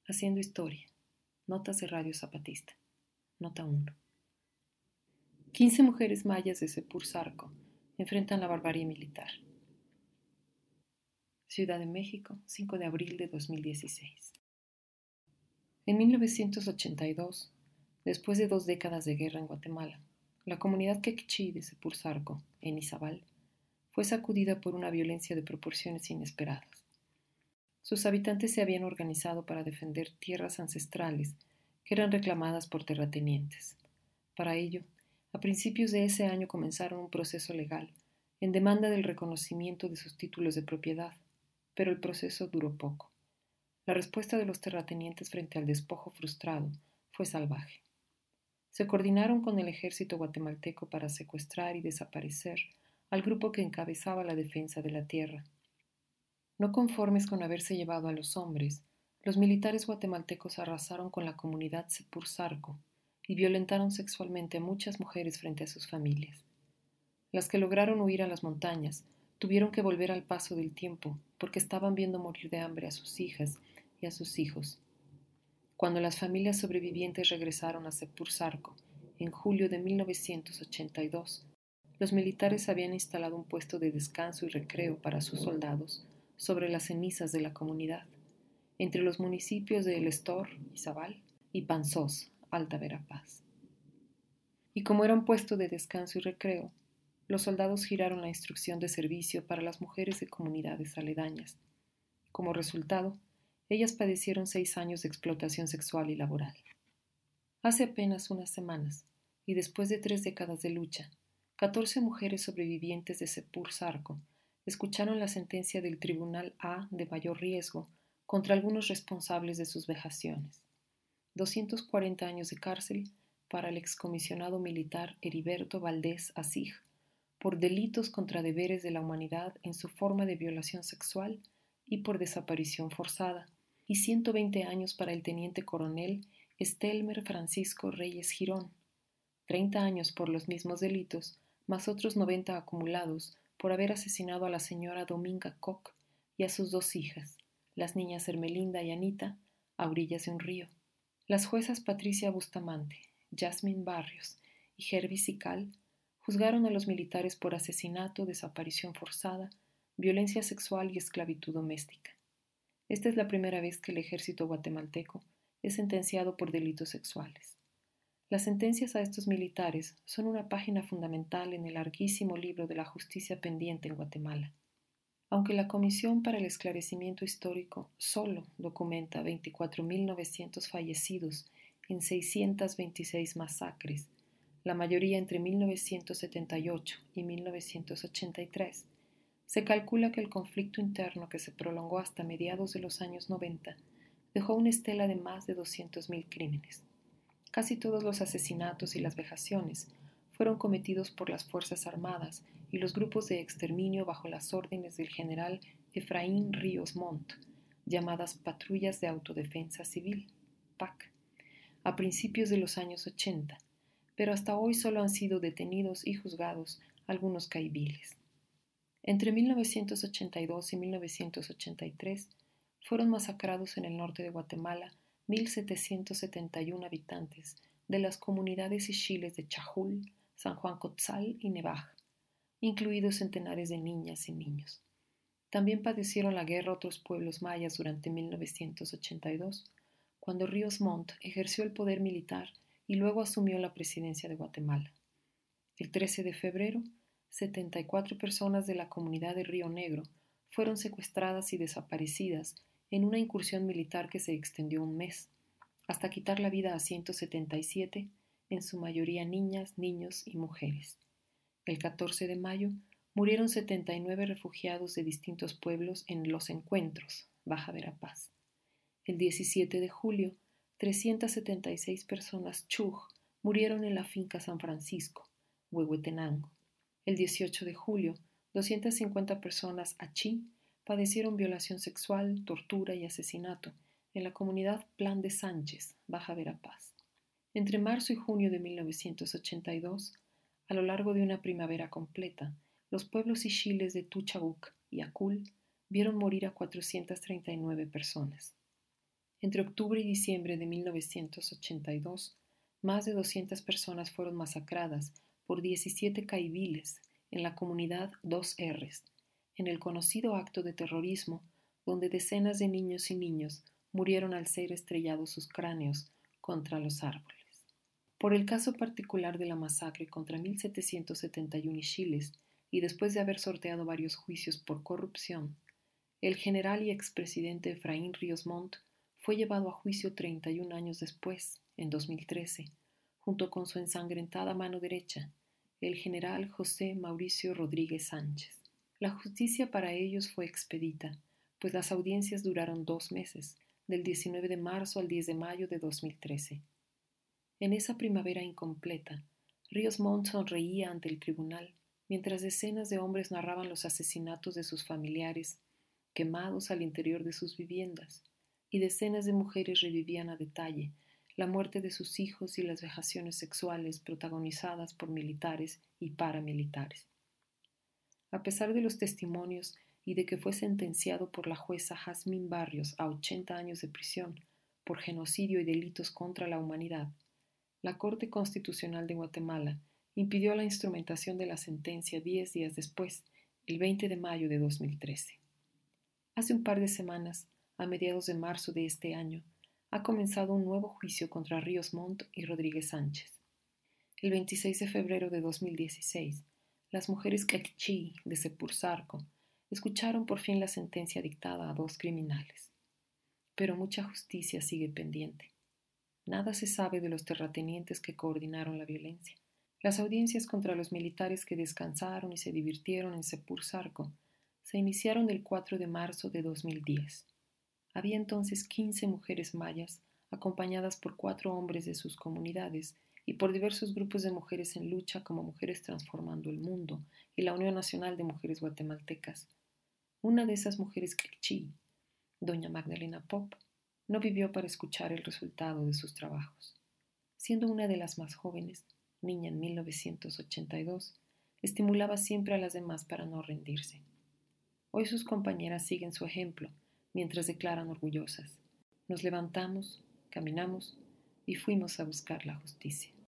Haciendo historia. Notas de Radio Zapatista. Nota 1. 15 mujeres mayas de Sepur Zarco enfrentan la barbarie militar. Ciudad de México, 5 de abril de 2016. En 1982, después de 2 décadas de guerra en Guatemala, la comunidad quechí de Sepur Zarco, en Izabal, fue sacudida por una violencia de proporciones inesperadas. Sus habitantes se habían organizado para defender tierras ancestrales que eran reclamadas por terratenientes. Para ello, a principios de ese año comenzaron un proceso legal en demanda del reconocimiento de sus títulos de propiedad, pero el proceso duró poco. La respuesta de los terratenientes frente al despojo frustrado fue salvaje. Se coordinaron con el ejército guatemalteco para secuestrar y desaparecer al grupo que encabezaba la defensa de la tierra. No conformes con haberse llevado a los hombres, los militares guatemaltecos arrasaron con la comunidad Sepur Zarco y violentaron sexualmente a muchas mujeres frente a sus familias. Las que lograron huir a las montañas tuvieron que volver al paso del tiempo porque estaban viendo morir de hambre a sus hijas y a sus hijos. Cuando las familias sobrevivientes regresaron a Sepur Zarco en julio de 1982, los militares habían instalado un puesto de descanso y recreo para sus soldados sobre las cenizas de la comunidad, entre los municipios de El Estor, Izabal, y Panzós, Alta Verapaz. Y como era un puesto de descanso y recreo, los soldados giraron la instrucción de servicio para las mujeres de comunidades aledañas. Como resultado, ellas padecieron 6 años de explotación sexual y laboral. Hace apenas unas semanas, y después de 3 décadas de lucha, 14 mujeres sobrevivientes de Sepur Zarco escucharon la sentencia del Tribunal A de mayor riesgo contra algunos responsables de sus vejaciones. 240 años de cárcel para el excomisionado militar Heriberto Valdés Asig por delitos contra deberes de la humanidad en su forma de violación sexual y por desaparición forzada, y 120 años para el teniente coronel Estelmer Francisco Reyes Girón, 30 años por los mismos delitos, más otros 90 acumulados por haber asesinado a la señora Dominga Koch y a sus 2 hijas, las niñas Hermelinda y Anita, a orillas de un río. Las juezas Patricia Bustamante, Jasmine Barrios y Herbie Sical juzgaron a los militares por asesinato, desaparición forzada, violencia sexual y esclavitud doméstica. Esta es la primera vez que el ejército guatemalteco es sentenciado por delitos sexuales. Las sentencias a estos militares son una página fundamental en el larguísimo libro de la justicia pendiente en Guatemala. Aunque la Comisión para el Esclarecimiento Histórico solo documenta 24.900 fallecidos en 626 masacres, la mayoría entre 1978 y 1983, se calcula que el conflicto interno que se prolongó hasta mediados de los años 90 dejó una estela de más de 200.000 crímenes. Casi todos los asesinatos y las vejaciones fueron cometidos por las Fuerzas Armadas y los grupos de exterminio bajo las órdenes del general Efraín Ríos Montt, llamadas Patrullas de Autodefensa Civil, PAC, a principios de los años 80, pero hasta hoy solo han sido detenidos y juzgados algunos caiviles. Entre 1982 y 1983 fueron masacrados en el norte de Guatemala 1.771 habitantes de las comunidades ixchiles de Chajul, San Juan Cotzal y Nevaj, incluidos centenares de niñas y niños. También padecieron la guerra otros pueblos mayas durante 1982, cuando Ríos Montt ejerció el poder militar y luego asumió la presidencia de Guatemala. El 13 de febrero, 74 personas de la comunidad de Río Negro fueron secuestradas y desaparecidas en una incursión militar que se extendió un mes, hasta quitar la vida a 177, en su mayoría niñas, niños y mujeres. El 14 de mayo murieron 79 refugiados de distintos pueblos en Los Encuentros, Baja Verapaz. El 17 de julio, 376 personas chuj murieron en la finca San Francisco, Huehuetenango. El 18 de julio, 250 personas achí padecieron violación sexual, tortura y asesinato en la comunidad Plan de Sánchez, Baja Verapaz. Entre marzo y junio de 1982, a lo largo de una primavera completa, los pueblos ixchiles de Tuchabuc y Acul vieron morir a 439 personas. Entre octubre y diciembre de 1982, más de 200 personas fueron masacradas por 17 caiviles en la comunidad Dos R's, en el conocido acto de terrorismo donde decenas de niños y niños murieron al ser estrellados sus cráneos contra los árboles. Por el caso particular de la masacre contra 1771 Chiles, y después de haber sorteado varios juicios por corrupción, el general y expresidente Efraín Ríos Montt fue llevado a juicio 31 años después, en 2013, junto con su ensangrentada mano derecha, el general José Mauricio Rodríguez Sánchez. La justicia para ellos fue expedita, pues las audiencias duraron 2 meses, del 19 de marzo al 10 de mayo de 2013. En esa primavera incompleta, Ríos Montt sonreía ante el tribunal, mientras decenas de hombres narraban los asesinatos de sus familiares, quemados al interior de sus viviendas, y decenas de mujeres revivían a detalle la muerte de sus hijos y las vejaciones sexuales protagonizadas por militares y paramilitares. A pesar de los testimonios y de que fue sentenciado por la jueza Jazmín Barrios a 80 años de prisión por genocidio y delitos contra la humanidad, la Corte Constitucional de Guatemala impidió la instrumentación de la sentencia 10 días después, el 20 de mayo de 2013. Hace un par de semanas, a mediados de marzo de este año, ha comenzado un nuevo juicio contra Ríos Montt y Rodríguez Sánchez. El 26 de febrero de 2016, las mujeres Quechí de Sepurzarco escucharon por fin la sentencia dictada a 2 criminales. Pero mucha justicia sigue pendiente. Nada se sabe de los terratenientes que coordinaron la violencia. Las audiencias contra los militares que descansaron y se divirtieron en Sepurzarco se iniciaron el 4 de marzo de 2010. Había entonces 15 mujeres mayas, acompañadas por 4 hombres de sus comunidades y por diversos grupos de mujeres en lucha como Mujeres Transformando el Mundo y la Unión Nacional de Mujeres Guatemaltecas. Una de esas mujeres Quechí, doña Magdalena Pop, no vivió para escuchar el resultado de sus trabajos. Siendo una de las más jóvenes, niña en 1982, estimulaba siempre a las demás para no rendirse. Hoy sus compañeras siguen su ejemplo, mientras declaran orgullosas: nos levantamos, caminamos y fuimos a buscar la justicia.